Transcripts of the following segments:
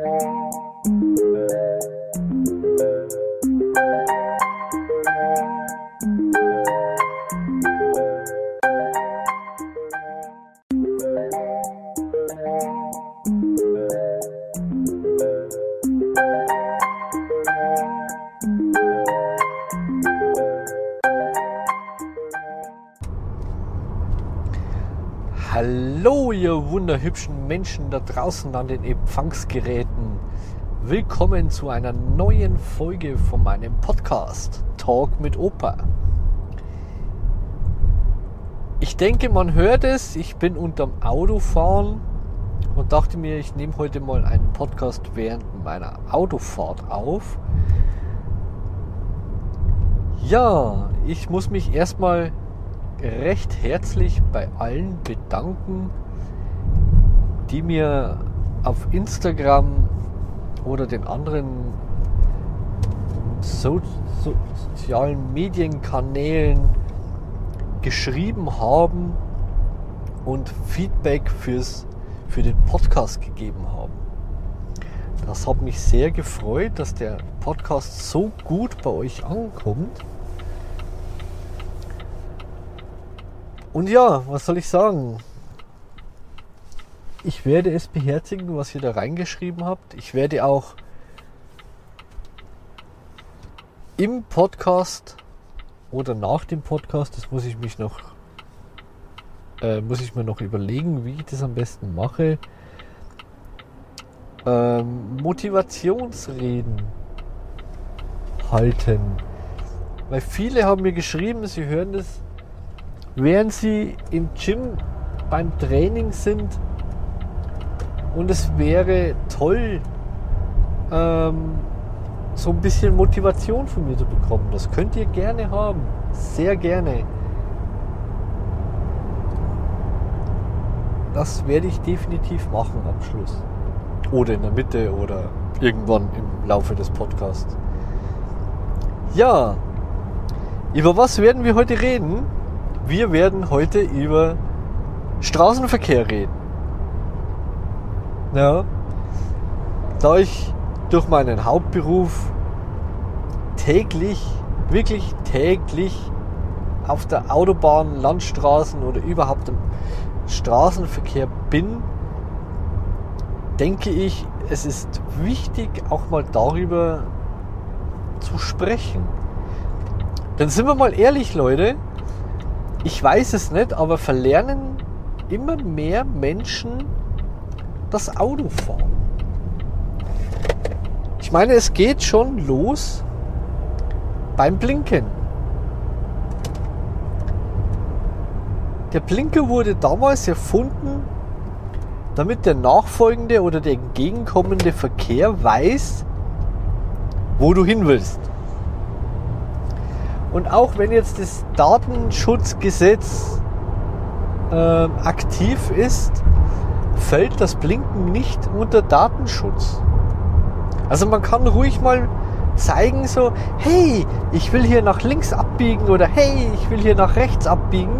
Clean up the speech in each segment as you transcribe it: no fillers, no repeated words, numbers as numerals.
Hallo ihr wunderhübschen Menschen da draußen an den Empfangsgeräten. Willkommen zu einer neuen Folge von meinem Podcast Talk mit Opa. Ich denke, man hört es, ich bin unterm Autofahren und dachte mir, ich nehme heute mal einen Podcast während meiner Autofahrt auf. Ja, ich muss mich erstmal recht herzlich bei allen bedanken, die mir auf Instagram oder den anderen sozialen Medienkanälen geschrieben haben und Feedback für den Podcast gegeben haben. Das hat mich sehr gefreut, dass der Podcast so gut bei euch ankommt. Und ja, was soll ich sagen? Ich werde es beherzigen, was ihr da reingeschrieben habt. Ich werde auch im Podcast oder nach dem Podcast, das muss ich mir noch überlegen, wie ich das am besten mache, Motivationsreden halten. Weil viele haben mir geschrieben, sie hören das, während sie im Gym beim Training sind, und es wäre toll, so ein bisschen Motivation von mir zu bekommen. Das könnt ihr gerne haben, sehr gerne. Das werde ich definitiv machen am Schluss. Oder in der Mitte oder irgendwann im Laufe des Podcasts. Ja, über was werden wir heute reden? Wir werden heute über Straßenverkehr reden. Ja, da ich durch meinen Hauptberuf wirklich täglich auf der Autobahn, Landstraßen oder überhaupt im Straßenverkehr bin, denke ich, es ist wichtig, auch mal darüber zu sprechen. Denn sind wir mal ehrlich, Leute, ich weiß es nicht, aber verlernen immer mehr Menschen das Autofahren. Ich meine, es geht schon los beim Blinken. Der Blinker wurde damals erfunden, damit der nachfolgende oder der entgegenkommende Verkehr weiß, wo du hin willst. Und auch wenn jetzt das Datenschutzgesetz aktiv ist, fällt das Blinken nicht unter Datenschutz. Also man kann ruhig mal zeigen so, hey, ich will hier nach links abbiegen oder hey, ich will hier nach rechts abbiegen.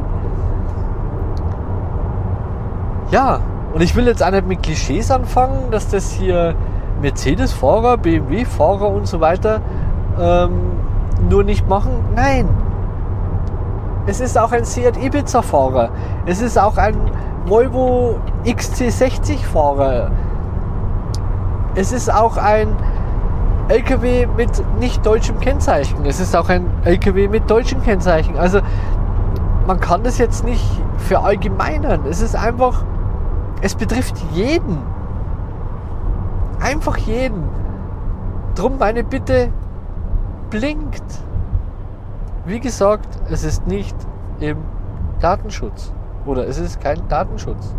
Ja, und ich will jetzt auch nicht mit Klischees anfangen, dass das hier Mercedes-Fahrer, BMW-Fahrer und so weiter nur nicht machen. Nein, es ist auch ein Seat Ibiza-Fahrer, es ist auch ein Volvo XC60-Fahrer, es ist auch ein LKW mit nicht deutschem Kennzeichen, es ist auch ein LKW mit deutschem Kennzeichen. Also man kann das jetzt nicht verallgemeinern, es ist einfach, es betrifft jeden, einfach jeden. Drum meine Bitte, blinkt. Wie gesagt, es ist nicht im Datenschutz. Oder es ist kein Datenschutz.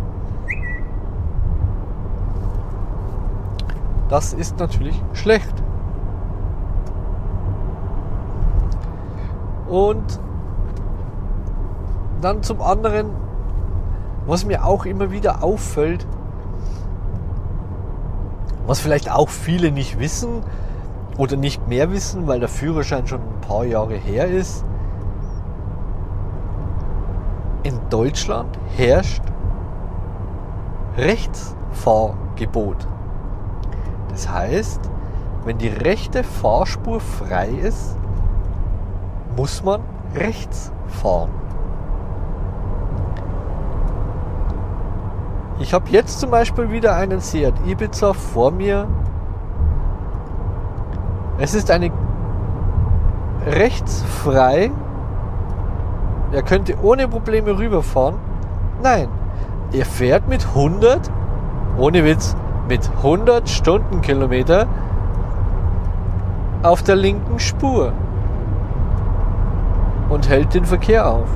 Das ist natürlich schlecht. Und dann zum anderen, was mir auch immer wieder auffällt, was vielleicht auch viele nicht wissen oder nicht mehr wissen, weil der Führerschein schon ein paar Jahre her ist. In Deutschland herrscht Rechtsfahrgebot. Das heißt, wenn die rechte Fahrspur frei ist, muss man rechts fahren. Ich habe jetzt zum Beispiel wieder einen Seat Ibiza vor mir. Es ist eine rechts frei. Er könnte ohne Probleme rüberfahren. Nein, er fährt mit 100, ohne Witz, mit 100 Stundenkilometer auf der linken Spur und hält den Verkehr auf.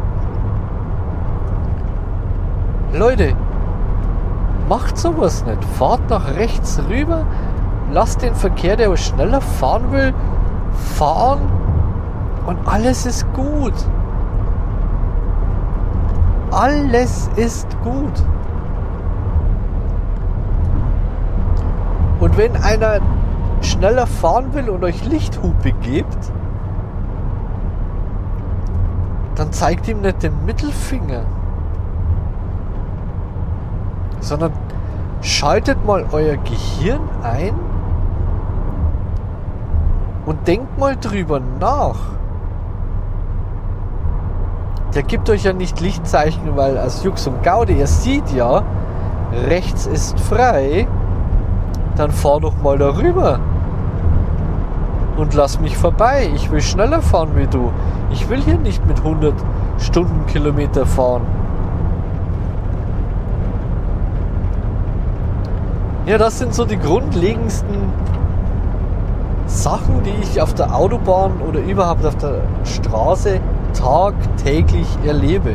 Leute, macht sowas nicht. Fahrt nach rechts rüber, lasst den Verkehr, der schneller fahren will, fahren und alles ist gut. Alles ist gut. Und wenn einer schneller fahren will und euch Lichthupe gibt, dann zeigt ihm nicht den Mittelfinger, sondern schaltet mal euer Gehirn ein und denkt mal drüber nach. Der gibt euch ja nicht Lichtzeichen, weil als Jux und Gaude, ihr seht ja, rechts ist frei, dann fahr doch mal darüber und lass mich vorbei. Ich will schneller fahren wie du. Ich will hier nicht mit 100 Stundenkilometer fahren. Ja, das sind so die grundlegendsten Sachen, die ich auf der Autobahn oder überhaupt auf der Straße tagtäglich erlebe.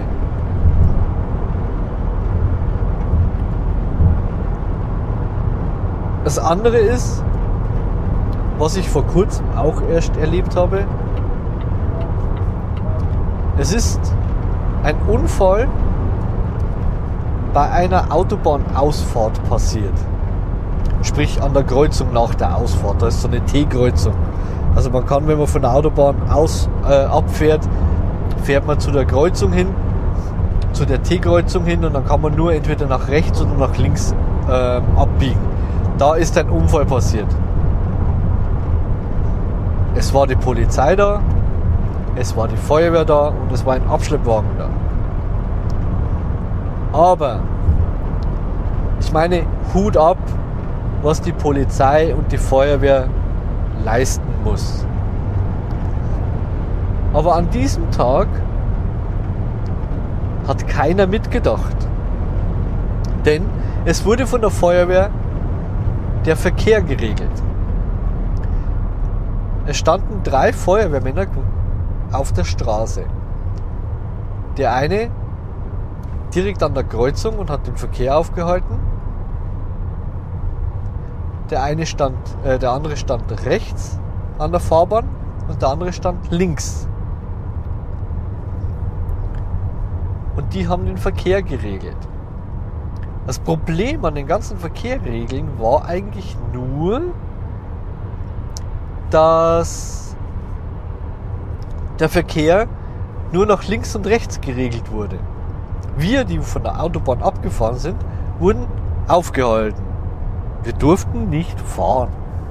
Das andere ist, was ich vor kurzem auch erst erlebt habe. Es ist ein Unfall bei einer Autobahnausfahrt passiert. Sprich an der Kreuzung nach der Ausfahrt. Da ist so eine T-Kreuzung. Also man kann, wenn man von der Autobahn abfährt, fährt man zu der Kreuzung hin, zu der T-Kreuzung hin und dann kann man nur entweder nach rechts oder nach links abbiegen. Da ist ein Unfall passiert. Es war die Polizei da, es war die Feuerwehr da und es war ein Abschleppwagen da. Aber ich meine, Hut ab, was die Polizei und die Feuerwehr leisten muss. Aber an diesem Tag hat keiner mitgedacht. Denn es wurde von der Feuerwehr der Verkehr geregelt. Es standen 3 Feuerwehrmänner auf der Straße. Der eine direkt an der Kreuzung und hat den Verkehr aufgehalten. Der andere stand rechts an der Fahrbahn und der andere stand links. Und die haben den Verkehr geregelt. Das Problem an den ganzen Verkehrregeln war eigentlich nur, dass der Verkehr nur nach links und rechts geregelt wurde. Wir, die von der Autobahn abgefahren sind, wurden aufgehalten. Wir durften nicht fahren.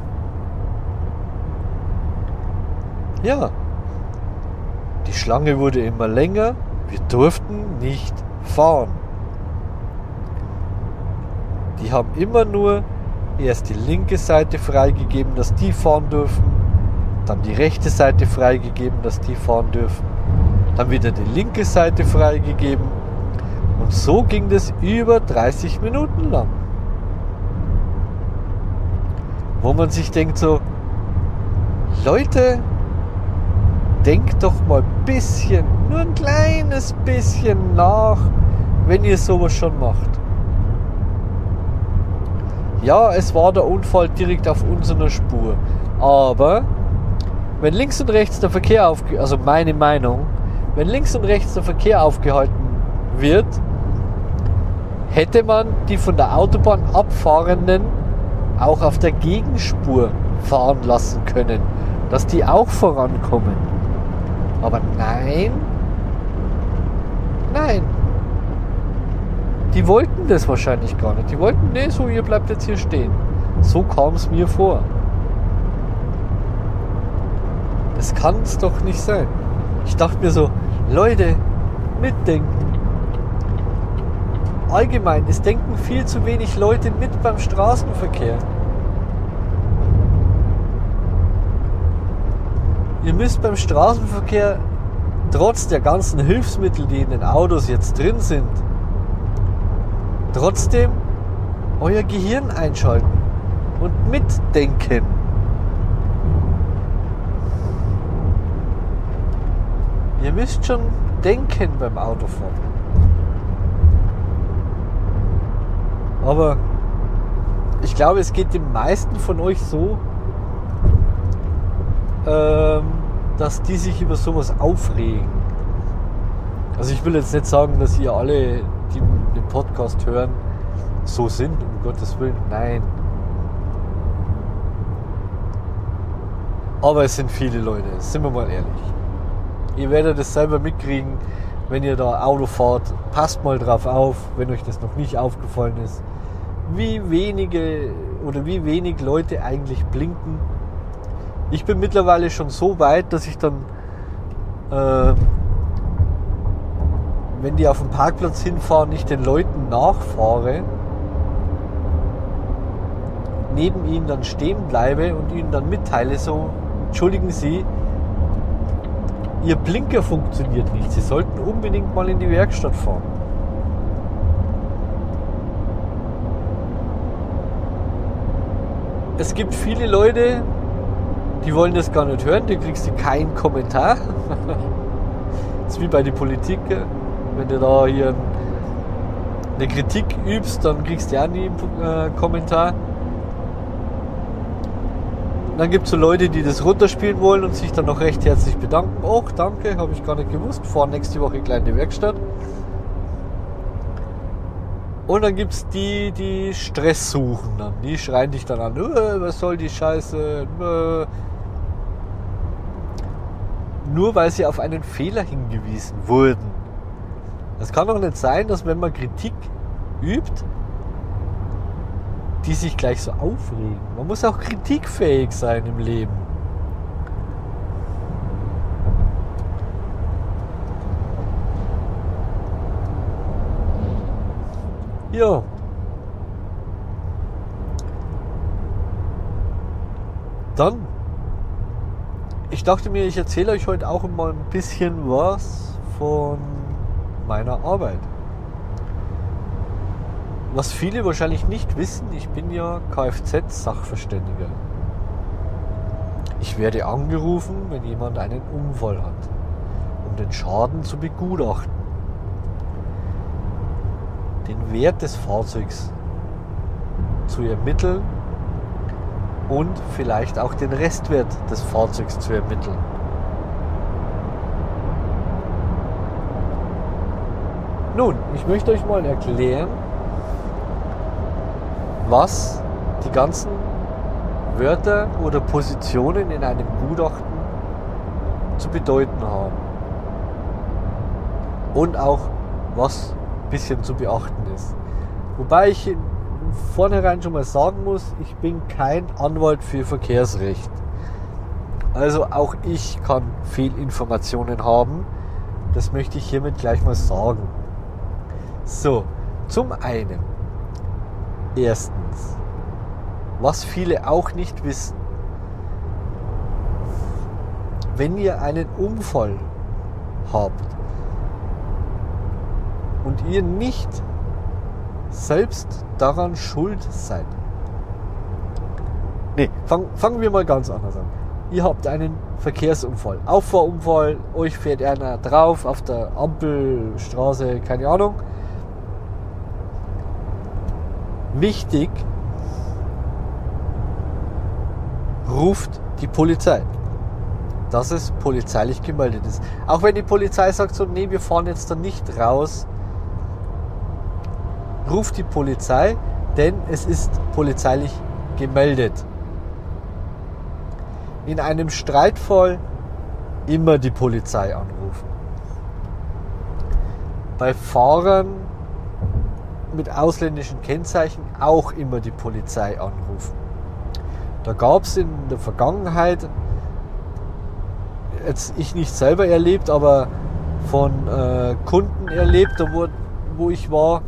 Ja, die Schlange wurde immer länger. Wir durften nicht fahren. Die haben immer nur erst die linke Seite freigegeben, dass die fahren dürfen, dann die rechte Seite freigegeben, dass die fahren dürfen, dann wieder die linke Seite freigegeben und so ging das über 30 Minuten lang. Wo man sich denkt so, Leute, denkt doch mal ein bisschen, nur ein kleines bisschen nach, wenn ihr sowas schon macht. Ja, es war der Unfall direkt auf unserer Spur. Aber wenn links und rechts der Verkehr also meine Meinung, wenn links und rechts der Verkehr aufgehalten wird, hätte man die von der Autobahn abfahrenden auch auf der Gegenspur fahren lassen können, dass die auch vorankommen. Aber nein, die wollten das wahrscheinlich gar nicht. Die wollten, nee, so, ihr bleibt jetzt hier stehen. So kam es mir vor. Das kann es doch nicht sein. Ich dachte mir so, Leute, mitdenken. Allgemein, es denken viel zu wenig Leute mit beim Straßenverkehr. Ihr müsst beim Straßenverkehr trotz der ganzen Hilfsmittel, die in den Autos jetzt drin sind, trotzdem euer Gehirn einschalten und mitdenken. Ihr müsst schon denken beim Autofahren. Aber ich glaube, es geht den meisten von euch so, dass die sich über sowas aufregen. Also ich will jetzt nicht sagen, dass ihr alle, die den Podcast hören, so sind, um Gottes Willen. Nein. Aber es sind viele Leute, sind wir mal ehrlich. Ihr werdet es selber mitkriegen, wenn ihr da Auto fahrt. Passt mal drauf auf, wenn euch das noch nicht aufgefallen ist, wie wenig Leute eigentlich blinken. Ich bin mittlerweile schon so weit, dass ich dann, wenn die auf dem Parkplatz hinfahren, nicht den Leuten nachfahre, neben ihnen dann stehen bleibe und ihnen dann mitteile, so, entschuldigen Sie, Ihr Blinker funktioniert nicht. Sie sollten unbedingt mal in die Werkstatt fahren. Es gibt viele Leute, die wollen das gar nicht hören. Du kriegst keinen Kommentar. Das ist wie bei der Politik. Wenn du da hier eine Kritik übst, dann kriegst du ja nie einen Kommentar. Dann gibt es so Leute, die das runterspielen wollen und sich dann noch recht herzlich bedanken. Oh, danke, habe ich gar nicht gewusst. Fahren nächste Woche gleich in die Werkstatt. Und dann gibt es die, die Stress suchen. Dann. Die schreien dich dann an. Was soll die Scheiße? Nur weil sie auf einen Fehler hingewiesen wurden. Es kann doch nicht sein, dass wenn man Kritik übt, die sich gleich so aufregen. Man muss auch kritikfähig sein im Leben. Ja. Dann, ich dachte mir, ich erzähle euch heute auch mal ein bisschen was von meiner Arbeit. Was viele wahrscheinlich nicht wissen, ich bin ja Kfz-Sachverständiger. Ich werde angerufen, wenn jemand einen Unfall hat, um den Schaden zu begutachten, den Wert des Fahrzeugs zu ermitteln und vielleicht auch den Restwert des Fahrzeugs zu ermitteln. Nun, ich möchte euch mal erklären, was die ganzen Wörter oder Positionen in einem Gutachten zu bedeuten haben. Und auch, was ein bisschen zu beachten ist. Wobei ich vornherein schon mal sagen muss, ich bin kein Anwalt für Verkehrsrecht. Also auch ich kann Fehlinformationen haben. Das möchte ich hiermit gleich mal sagen. So, zum einen. Erstens, was viele auch nicht wissen, wenn ihr einen Unfall habt und ihr nicht selbst daran schuld seid. Fangen wir mal ganz anders an. Ihr habt einen Verkehrsunfall, Auffahrunfall, euch fährt einer drauf auf der Ampelstraße, keine Ahnung. Wichtig, ruft die Polizei, dass es polizeilich gemeldet ist. Auch wenn die Polizei sagt so, nee, wir fahren jetzt da nicht raus, ruft die Polizei, denn es ist polizeilich gemeldet. In einem Streitfall immer die Polizei anrufen. Bei Fahrern mit ausländischen Kennzeichen auch immer die Polizei anrufen. Da gab es in der Vergangenheit, jetzt ich nicht selber erlebt, aber von Kunden erlebt, da wo ich war,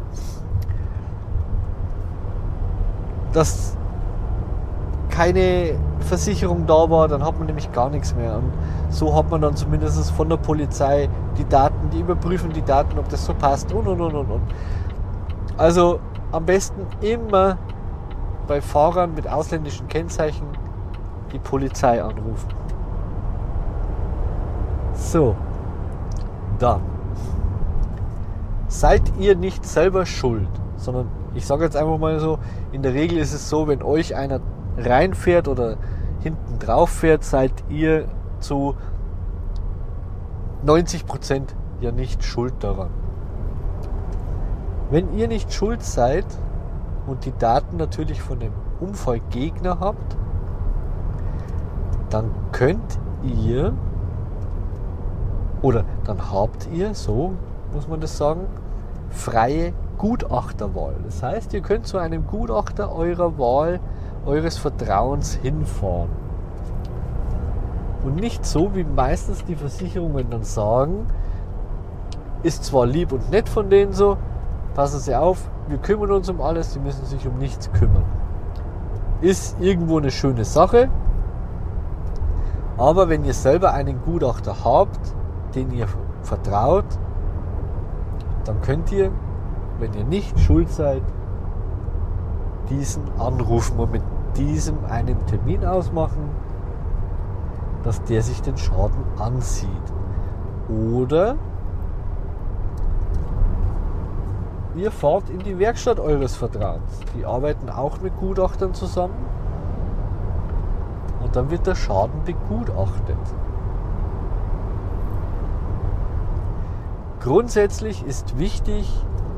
dass keine Versicherung da war, dann hat man nämlich gar nichts mehr. Und so hat man dann zumindest von der Polizei die Daten, die überprüfen die Daten, ob das so passt und. Also am besten immer bei Fahrern mit ausländischen Kennzeichen die Polizei anrufen. So, dann. Seid ihr nicht selber schuld, sondern ich sage jetzt einfach mal so, in der Regel ist es so, wenn euch einer reinfährt oder hinten drauf fährt, seid ihr zu 90% ja nicht schuld daran. Wenn ihr nicht schuld seid und die Daten natürlich von dem Unfallgegner habt, dann könnt ihr oder dann habt ihr, so muss man das sagen, freie Gutachterwahl. Das heißt, ihr könnt zu einem Gutachter eurer Wahl, eures Vertrauens hinfahren. Und nicht so, wie meistens die Versicherungen dann sagen, ist zwar lieb und nett von denen so, passen Sie auf, wir kümmern uns um alles, Sie müssen sich um nichts kümmern. Ist irgendwo eine schöne Sache, aber wenn ihr selber einen Gutachter habt, den ihr vertraut, dann könnt ihr, wenn ihr nicht schuld seid, diesen anrufen und mit diesem einen Termin ausmachen, dass der sich den Schaden ansieht. Oder ihr fahrt in die Werkstatt eures Vertrauens. Die arbeiten auch mit Gutachtern zusammen und dann wird der Schaden begutachtet. Grundsätzlich ist wichtig,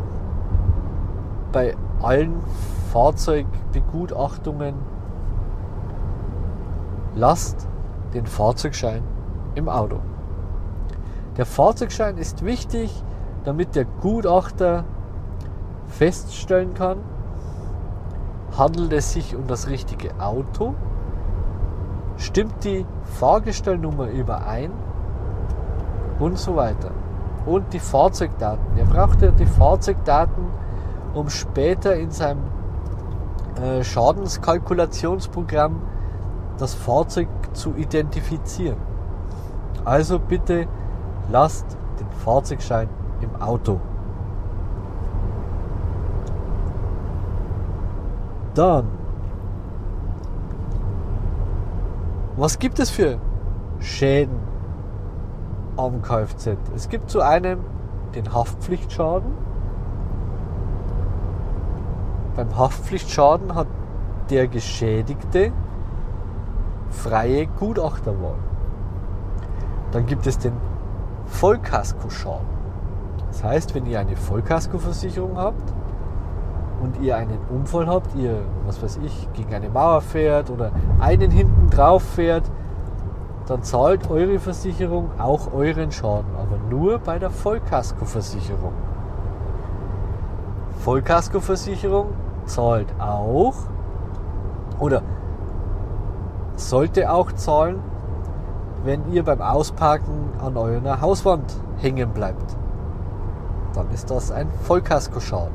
bei allen Fahrzeugbegutachtungen, lasst den Fahrzeugschein im Auto. Der Fahrzeugschein ist wichtig, damit der Gutachter feststellen kann, handelt es sich um das richtige Auto, stimmt die Fahrgestellnummer überein und so weiter. Und die Fahrzeugdaten. Er braucht ja die Fahrzeugdaten, um später in seinem Schadenskalkulationsprogramm das Fahrzeug zu identifizieren. Also bitte lasst den Fahrzeugschein im Auto. Dann, was gibt es für Schäden am Kfz? Es gibt zu einem den Haftpflichtschaden. Beim Haftpflichtschaden hat der Geschädigte freie Gutachterwahl. Dann gibt es den Vollkaskoschaden. Das heißt, wenn ihr eine Vollkaskoversicherung habt und ihr einen Unfall habt, ihr, was weiß ich, gegen eine Mauer fährt oder einen hinten drauf fährt, dann zahlt eure Versicherung auch euren Schaden, aber nur bei der Vollkaskoversicherung. Vollkaskoversicherung zahlt auch oder sollte auch zahlen, wenn ihr beim Ausparken an eurer Hauswand hängen bleibt. Dann ist das ein Vollkaskoschaden.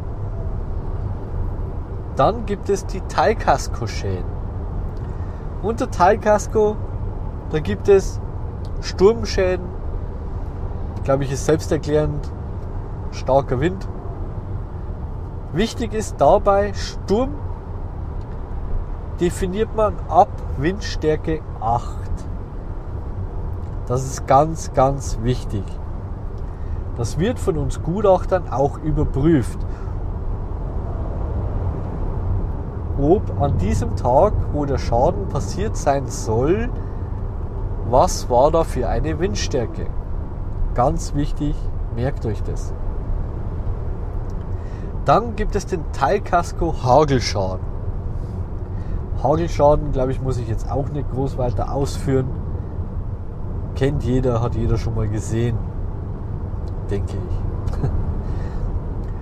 Dann gibt es die Teilkaskoschäden. Unter Teilkasko, da gibt es Sturmschäden, glaube ich, ist selbsterklärend, starker Wind. Wichtig ist dabei, Sturm definiert man ab Windstärke 8. Das ist ganz, ganz wichtig. Das wird von uns Gutachtern auch überprüft. Ob an diesem Tag, wo der Schaden passiert sein soll, was war da für eine Windstärke? Ganz wichtig, merkt euch das. Dann gibt es den Teilkasko Hagelschaden. Hagelschaden, glaube ich, muss ich jetzt auch nicht groß weiter ausführen. Kennt jeder, hat jeder schon mal gesehen, denke ich.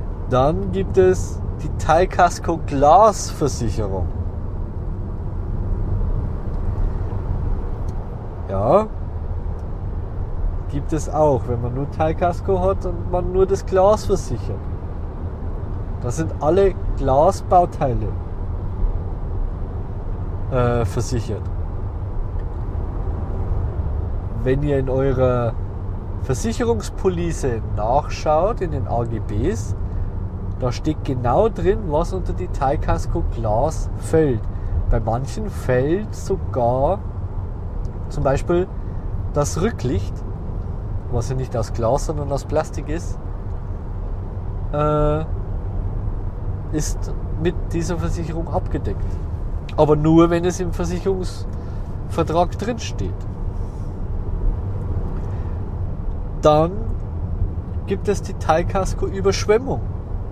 Dann gibt es die Teilkasko Glasversicherung. Ja, gibt es auch, wenn man nur Teilkasko hat und man nur das Glas versichert. Das sind alle Glasbauteile versichert. Wenn ihr in eurer Versicherungspolice nachschaut, in den AGBs, da steht genau drin, was unter die Teilkasko Glas fällt. Bei manchen fällt sogar zum Beispiel das Rücklicht, was ja nicht aus Glas, sondern aus Plastik ist mit dieser Versicherung abgedeckt. Aber nur, wenn es im Versicherungsvertrag drin steht. Dann gibt es die Teilkasko-Überschwemmung.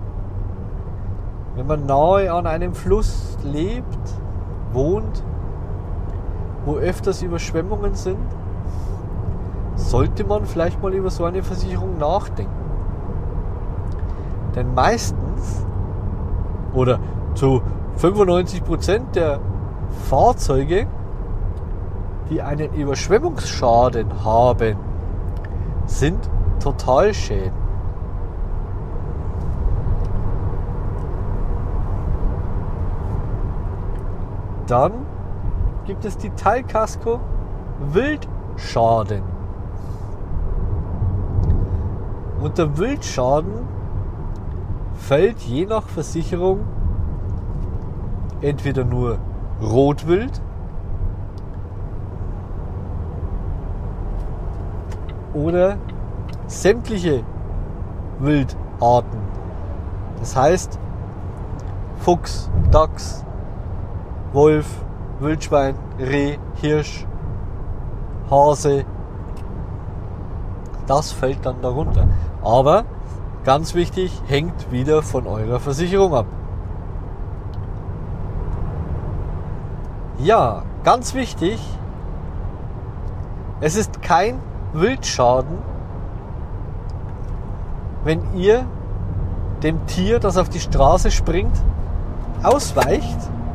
Wenn man nahe an einem Fluss lebt, wohnt, wo öfters Überschwemmungen sind, sollte man vielleicht mal über so eine Versicherung nachdenken. Denn meistens oder zu 95% der Fahrzeuge, die einen Überschwemmungsschaden haben, sind Totalschäden. Dann gibt es die Teilkasko Wildschaden. Unter Wildschaden fällt je nach Versicherung entweder nur Rotwild oder sämtliche Wildarten. Das heißt Fuchs, Dachs, Wolf, Wildschwein, Reh, Hirsch, Hase. Das fällt dann darunter. Aber ganz wichtig, hängt wieder von eurer Versicherung ab. Ja, ganz wichtig, es ist kein Wildschaden, wenn ihr dem Tier, das auf die Straße springt, ausweicht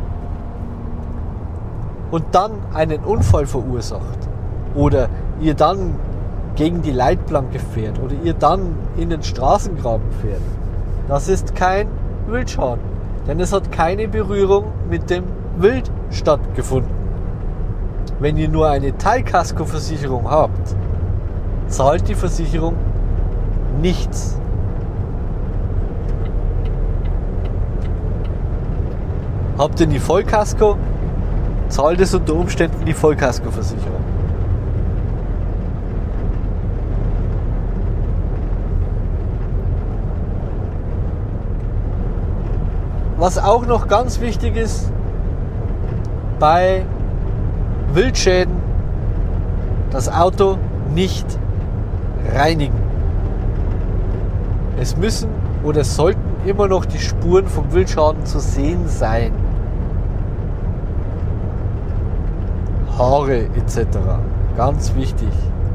und dann einen Unfall verursacht oder ihr dann gegen die Leitplanke fährt oder ihr dann in den Straßengraben fährt. Das ist kein Wildschaden, denn es hat keine Berührung mit dem Wild stattgefunden. Wenn ihr nur eine Teilkaskoversicherung habt, zahlt die Versicherung nichts. Habt ihr die Vollkasko, zahlt es unter Umständen die Vollkaskoversicherung. Was auch noch ganz wichtig ist, bei Wildschäden das Auto nicht reinigen. Es müssen oder es sollten immer noch die Spuren vom Wildschaden zu sehen sein. Haare etc. Ganz wichtig.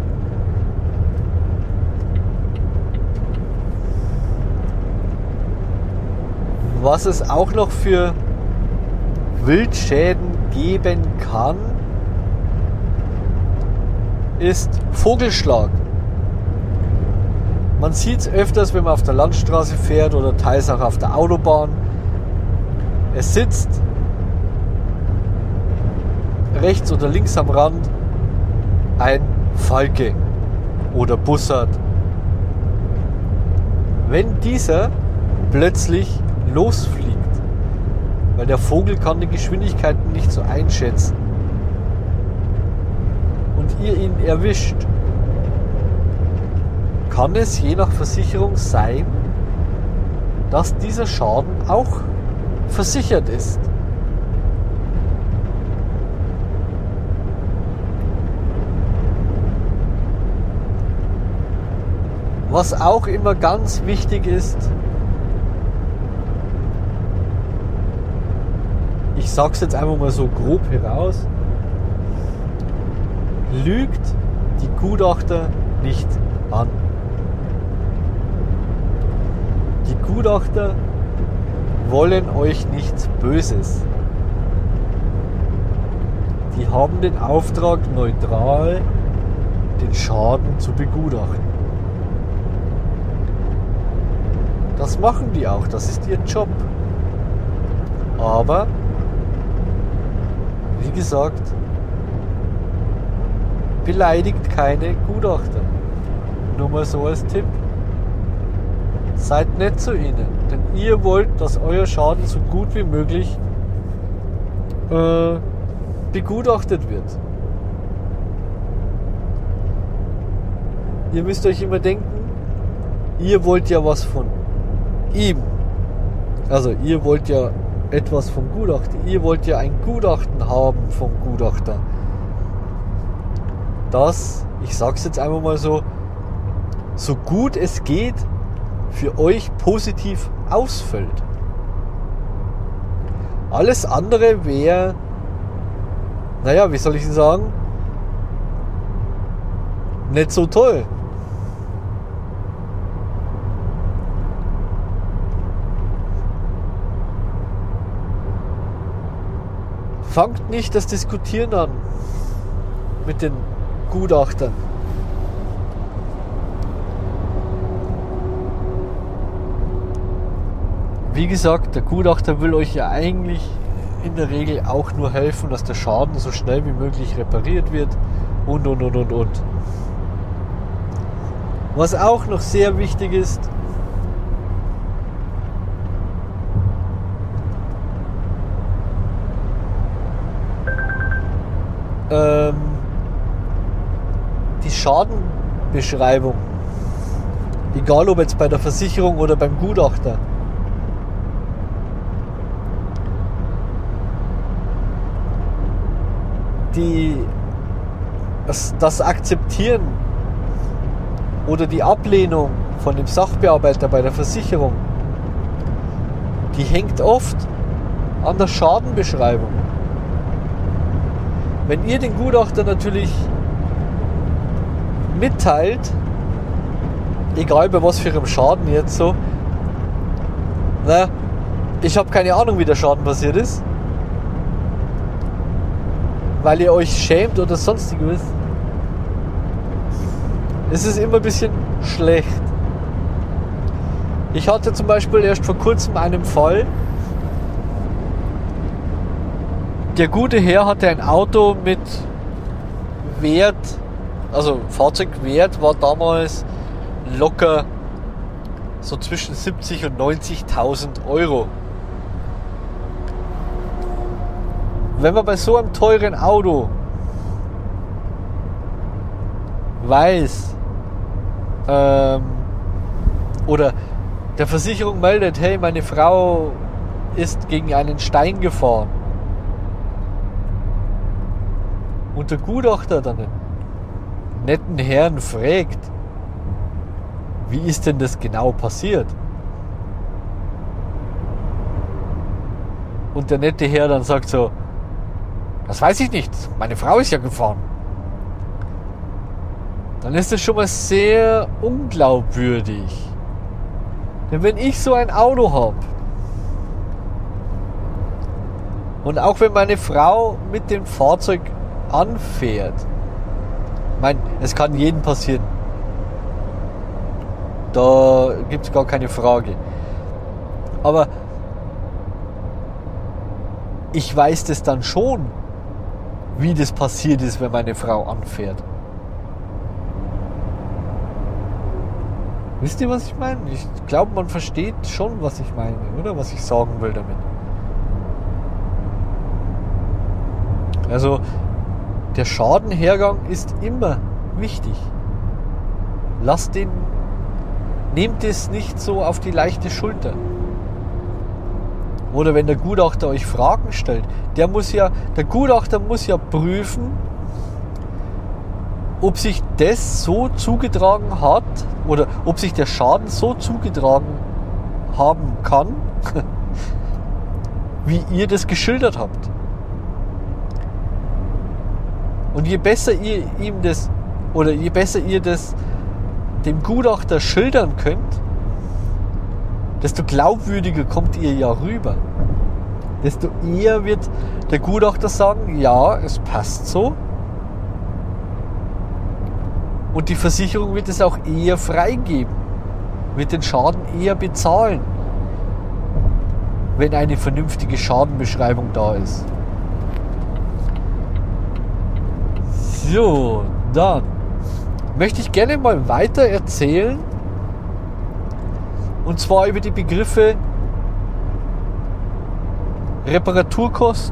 Was es auch noch für Wildschäden geben kann, ist Vogelschlag. Man sieht es öfters, wenn man auf der Landstraße fährt oder teils auch auf der Autobahn. Es sitzt rechts oder links am Rand ein Falke oder Bussard. Wenn dieser plötzlich losfliegt, weil der Vogel kann die Geschwindigkeiten nicht so einschätzen und ihr ihn erwischt, kann es je nach Versicherung sein, dass dieser Schaden auch versichert ist. Was auch immer ganz wichtig ist, ich sag's jetzt einfach mal so grob heraus, lügt die Gutachter nicht an. Die Gutachter wollen euch nichts Böses. Die haben den Auftrag, neutral den Schaden zu begutachten. Das machen die auch, das ist ihr Job. Aber, wie gesagt, beleidigt keine Gutachter. Nur mal so als Tipp. Seid nett zu ihnen, denn ihr wollt, dass euer Schaden so gut wie möglich begutachtet wird. Ihr müsst euch immer denken, ihr wollt ja was von ihm. Also ihr wollt ja etwas vom Gutachter. Ihr wollt ja ein Gutachten haben vom Gutachter. Das, ich sag's jetzt einfach mal so gut es geht, für euch positiv ausfällt. Alles andere wäre, naja, wie soll ich sagen, nicht so toll. Fangt nicht das Diskutieren an mit den Gutachtern. Wie gesagt, der Gutachter will euch ja eigentlich in der Regel auch nur helfen, dass der Schaden so schnell wie möglich repariert wird und. Was auch noch sehr wichtig ist, die Schadenbeschreibung, egal ob jetzt bei der Versicherung oder beim Gutachter, das Akzeptieren oder die Ablehnung von dem Sachbearbeiter bei der Versicherung, die hängt oft an der Schadenbeschreibung. Wenn ihr den Gutachter natürlich mitteilt, egal bei was für einem Schaden jetzt so, ich habe keine Ahnung, wie der Schaden passiert ist, weil ihr euch schämt oder sonstiges, ist es immer ein bisschen schlecht. Ich hatte zum Beispiel erst vor kurzem einen Fall. Der gute Herr hatte ein Auto mit Wert, also Fahrzeugwert war damals locker so zwischen 70 und 90.000 Euro. Wenn man bei so einem teuren Auto weiß oder der Versicherung meldet, hey, meine Frau ist gegen einen Stein gefahren und der Gutachter dann einen netten Herrn fragt, wie ist denn das genau passiert? Und der nette Herr dann sagt so, das weiß ich nicht, meine Frau ist ja gefahren. Dann ist das schon mal sehr unglaubwürdig. Denn wenn ich so ein Auto habe und auch wenn meine Frau mit dem Fahrzeug anfährt, ich meine, es kann jedem passieren. Da gibt es gar keine Frage. Aber ich weiß das dann schon, wie das passiert ist, wenn meine Frau anfährt. Wisst ihr, was ich meine? Ich glaube, man versteht schon, was ich meine, oder? Was ich sagen will damit. Also, der Schadenhergang ist immer wichtig. Nehmt es nicht so auf die leichte Schulter. Oder wenn der Gutachter euch Fragen stellt, der Gutachter muss ja prüfen, ob sich das so zugetragen hat oder ob sich der Schaden so zugetragen haben kann, wie ihr das geschildert habt. Und je besser ihr ihm das oder je besser ihr das dem Gutachter schildern könnt, desto glaubwürdiger kommt ihr ja rüber. desto eher wird der Gutachter sagen, ja, es passt so. Und die Versicherung wird es auch eher freigeben, wird den Schaden eher bezahlen, wenn eine vernünftige Schadenbeschreibung da ist. So, dann möchte ich gerne mal weiter erzählen, und zwar über die Begriffe Reparaturkosten,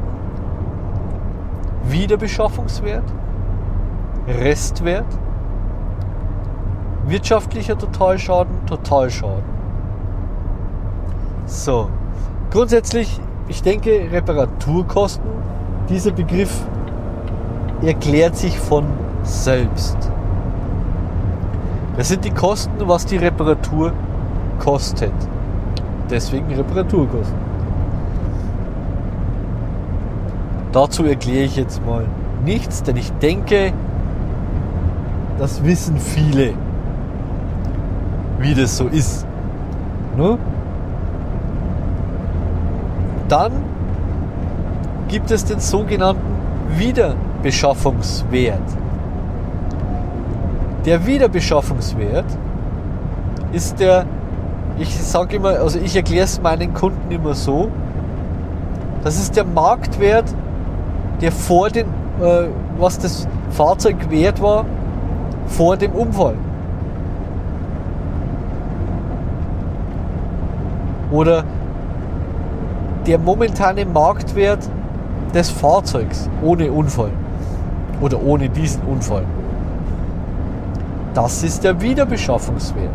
Wiederbeschaffungswert, Restwert, wirtschaftlicher Totalschaden, Totalschaden. So, grundsätzlich, ich denke, Reparaturkosten, dieser Begriff erklärt sich von selbst. Das sind die Kosten, was die Reparatur kostet. Deswegen Reparaturkosten. Dazu erkläre ich jetzt mal nichts, denn ich denke, das wissen viele, wie das so ist. Ne? Dann gibt es den sogenannten Wiederbeschaffungswert. Der Wiederbeschaffungswert ist der, ich sage immer, also ich erkläre es meinen Kunden immer so, das ist der Marktwert, der vor den, was das Fahrzeug wert war, vor dem Unfall. Oder der momentane Marktwert des Fahrzeugs ohne Unfall oder ohne diesen Unfall. Das ist der Wiederbeschaffungswert.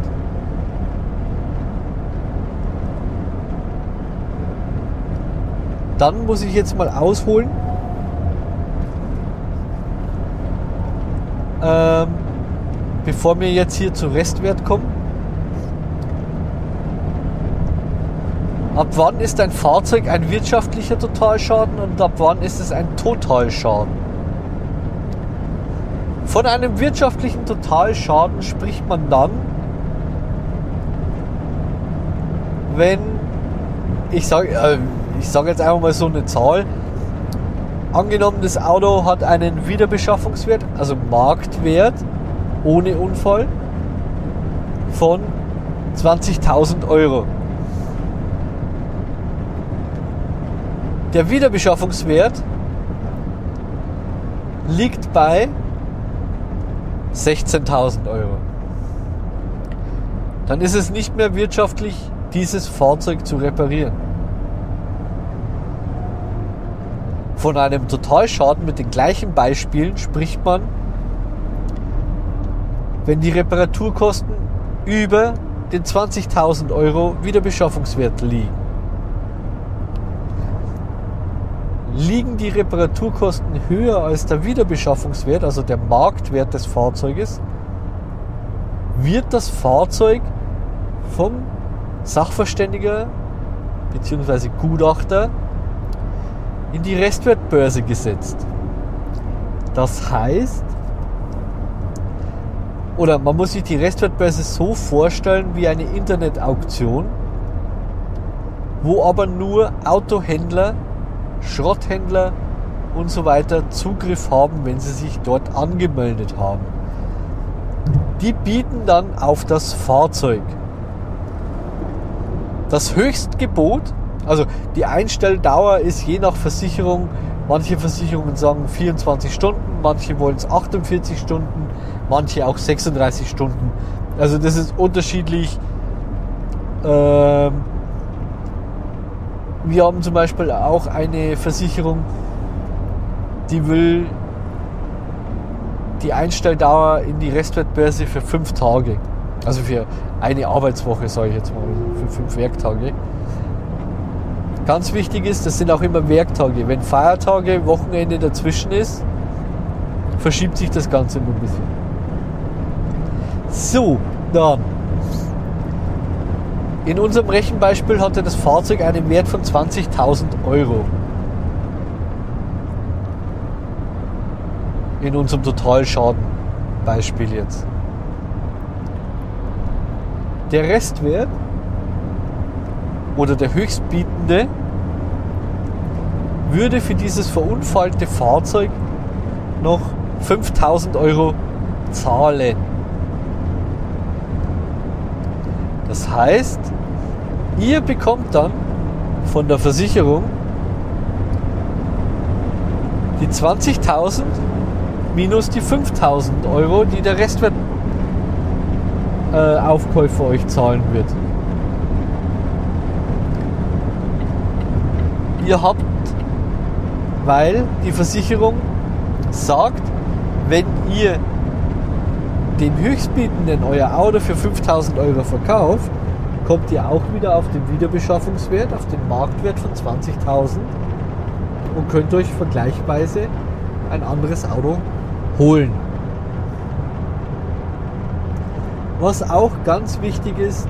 Dann muss ich jetzt mal ausholen, bevor wir jetzt hier zu Restwert kommen. Ab wann ist ein Fahrzeug ein wirtschaftlicher Totalschaden und ab wann ist es ein Totalschaden? Von einem wirtschaftlichen Totalschaden spricht man dann, wenn, ich sage jetzt einfach mal so eine Zahl, angenommen das Auto hat einen Wiederbeschaffungswert, also Marktwert ohne Unfall von 20.000 Euro. Der Wiederbeschaffungswert liegt bei 16.000 Euro. Dann ist es nicht mehr wirtschaftlich, dieses Fahrzeug zu reparieren. Von einem Totalschaden mit den gleichen Beispielen spricht man, wenn die Reparaturkosten über den 20.000 Euro Wiederbeschaffungswert liegen. Liegen die Reparaturkosten höher als der Wiederbeschaffungswert, also der Marktwert des Fahrzeuges, wird das Fahrzeug vom Sachverständiger bzw. Gutachter in die Restwertbörse gesetzt. Das heißt, oder man muss sich die Restwertbörse so vorstellen wie eine Internetauktion, wo aber nur Autohändler, Schrotthändler und so weiter Zugriff haben, wenn sie sich dort angemeldet haben. Die bieten dann auf das Fahrzeug. Das Höchstgebot, also die Einstelldauer ist je nach Versicherung, manche Versicherungen sagen 24 Stunden, manche wollen es 48 Stunden, manche auch 36 Stunden. Also das ist unterschiedlich. Wir haben zum Beispiel auch eine Versicherung, die will die Einstelldauer in die Restwertbörse für 5 Tage. Also für eine Arbeitswoche, sage ich jetzt mal, für 5 Werktage. Ganz wichtig ist, das sind auch immer Werktage. Wenn Feiertage, Wochenende dazwischen ist, verschiebt sich das Ganze immer ein bisschen. So, dann. In unserem Rechenbeispiel hatte das Fahrzeug einen Wert von 20.000 Euro. In unserem Totalschadenbeispiel jetzt. Der Restwert oder der Höchstbietende würde für dieses verunfallte Fahrzeug noch 5.000 Euro zahlen. Das heißt, ihr bekommt dann von der Versicherung die 20.000 minus die 5.000 Euro, die der Restwertaufkäufer euch zahlen wird. Ihr habt, weil die Versicherung sagt, wenn ihr den Höchstbietenden euer Auto für 5.000 Euro verkauft, kommt ihr auch wieder auf den Wiederbeschaffungswert, auf den Marktwert von 20.000 und könnt euch vergleichsweise ein anderes Auto holen. Was auch ganz wichtig ist,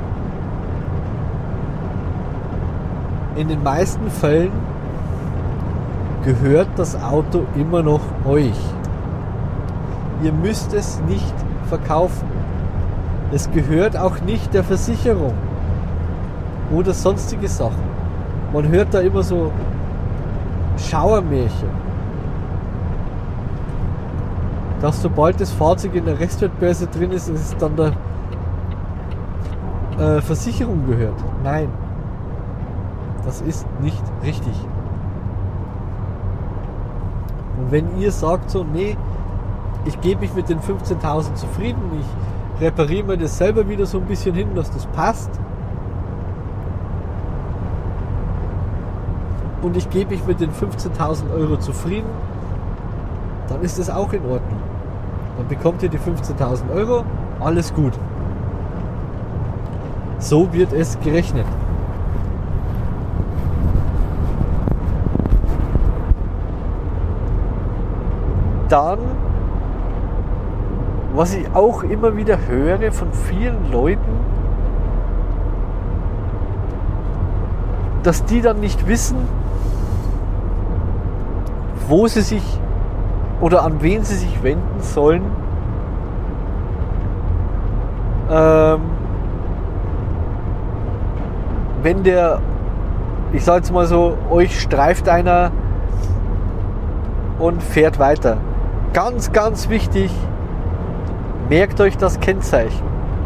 in den meisten Fällen gehört das Auto immer noch euch. Ihr müsst es nicht verkaufen. Es gehört auch nicht der Versicherung oder sonstige Sachen. Man hört da immer so Schauermärchen, dass sobald das Fahrzeug in der Restwertbörse drin ist, es dann der Versicherung gehört. Nein, das ist nicht richtig. Und wenn ihr sagt so, nee, ich gebe mich mit den 15.000 zufrieden, ich repariere mir das selber wieder so ein bisschen hin, dass das passt, und ich gebe mich mit den 15.000 Euro zufrieden, dann ist das auch in Ordnung. Dann bekommt ihr die 15.000 Euro, alles gut. So wird es gerechnet. Dann, was ich auch immer wieder höre von vielen Leuten, dass die dann nicht wissen, wo sie sich oder an wen sie sich wenden sollen, wenn der, ich sage jetzt mal so, euch streift einer und fährt weiter. Ganz, ganz wichtig, merkt euch das Kennzeichen.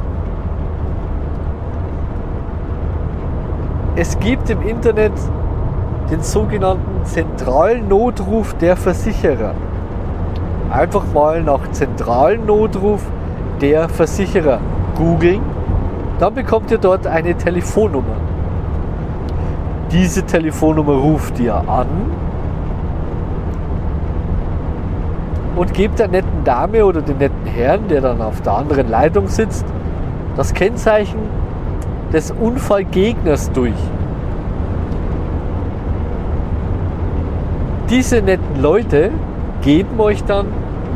Es gibt im Internet den sogenannten zentralen Notruf der Versicherer. Einfach mal nach zentralen Notruf der Versicherer googeln, dann bekommt ihr dort eine Telefonnummer. Diese Telefonnummer ruft ihr an und gebt der netten Dame oder dem netten Herrn, der dann auf der anderen Leitung sitzt, das Kennzeichen des Unfallgegners durch. Diese netten Leute geben euch dann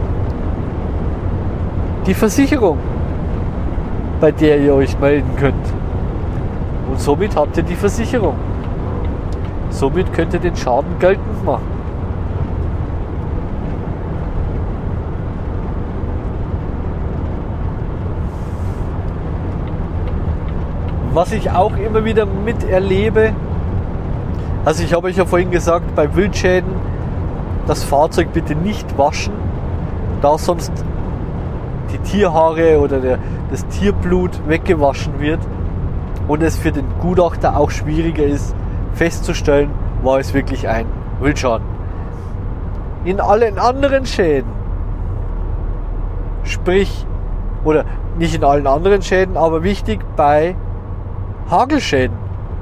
die Versicherung, bei der ihr euch melden könnt. Und somit habt ihr die Versicherung. Somit könnt ihr den Schaden geltend machen. Was ich auch immer wieder miterlebe, also ich habe euch ja vorhin gesagt, bei Wildschäden das Fahrzeug bitte nicht waschen, da sonst die Tierhaare oder das Tierblut weggewaschen wird und es für den Gutachter auch schwieriger ist festzustellen, war es wirklich ein Wildschaden. In allen anderen Schäden, sprich, oder nicht in allen anderen Schäden, aber wichtig bei Hagelschäden.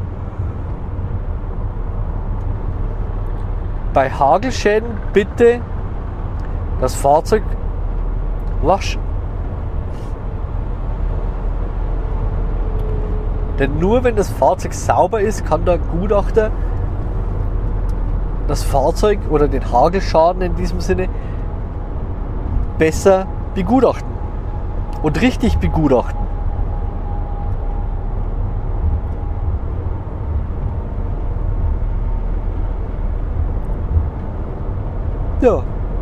Bei Hagelschäden bitte das Fahrzeug waschen. Denn nur wenn das Fahrzeug sauber ist, kann der Gutachter das Fahrzeug oder den Hagelschaden in diesem Sinne besser begutachten und richtig begutachten. Ja.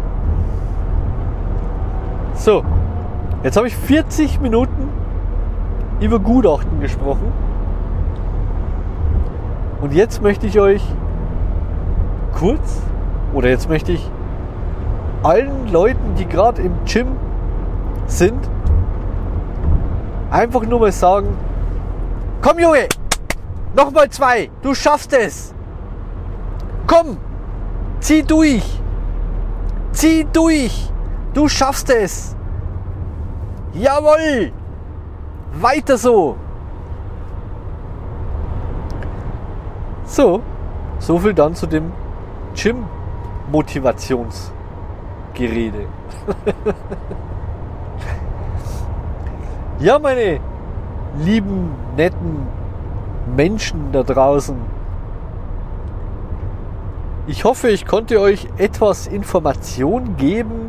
So, jetzt habe ich 40 Minuten über Gutachten gesprochen und jetzt möchte ich euch kurz, oder jetzt möchte ich allen Leuten, die gerade im Gym sind, einfach nur mal sagen, komm Junge, nochmal 2, du schaffst es. Komm, zieh durch, du schaffst es. Jawohl, weiter so. So viel dann zu dem Gym-Motivationsgerede. Ja, meine lieben, netten Menschen da draußen. Ich hoffe, ich konnte euch etwas Information geben,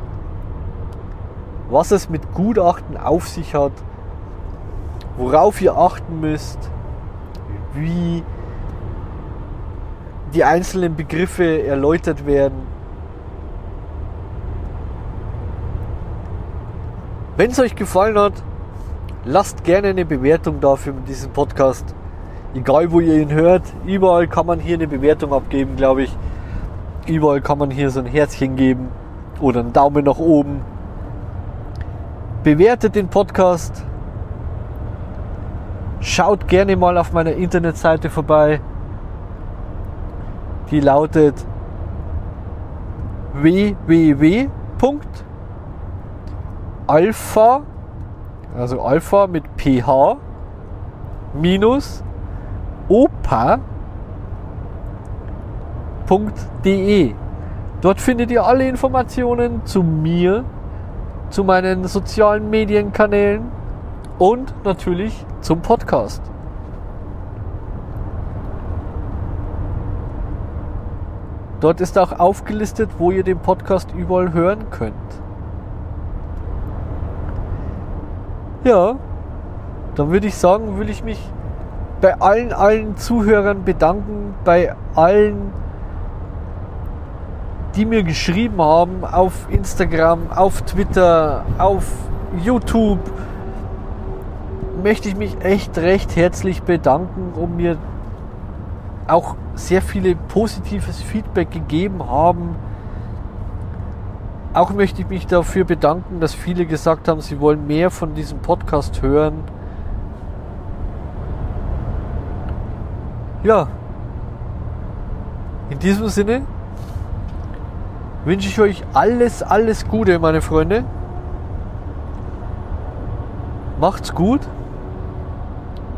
was es mit Gutachten auf sich hat, worauf ihr achten müsst, wie die einzelnen Begriffe erläutert werden. Wenn es euch gefallen hat, lasst gerne eine Bewertung da für diesen Podcast. Egal wo ihr ihn hört, überall kann man hier eine Bewertung abgeben, glaube ich. Überall kann man hier so ein Herzchen geben oder einen Daumen nach oben. Bewertet den Podcast. Schaut gerne mal auf meiner Internetseite vorbei. Die lautet www.alpha, also Alpha mit ph minus opa.de. Dort findet ihr alle Informationen zu mir, zu meinen sozialen Medienkanälen und natürlich zum Podcast. Dort ist auch aufgelistet, wo ihr den Podcast überall hören könnt. Ja, dann würde ich sagen, will ich mich bei allen Zuhörern bedanken, bei allen, die mir geschrieben haben, auf Instagram, auf Twitter, auf YouTube, möchte ich mich echt recht herzlich bedanken, um mir auch sehr viele positives Feedback gegeben haben. Auch möchte ich mich dafür bedanken, dass viele gesagt haben, sie wollen mehr von diesem Podcast hören. Ja, in diesem Sinne wünsche ich euch alles Gute, meine Freunde. Macht's gut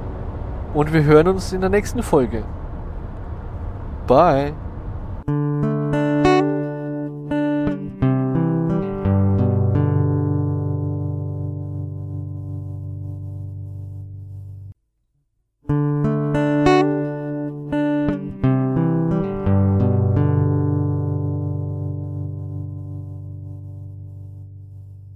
und wir hören uns in der nächsten Folge. Bye.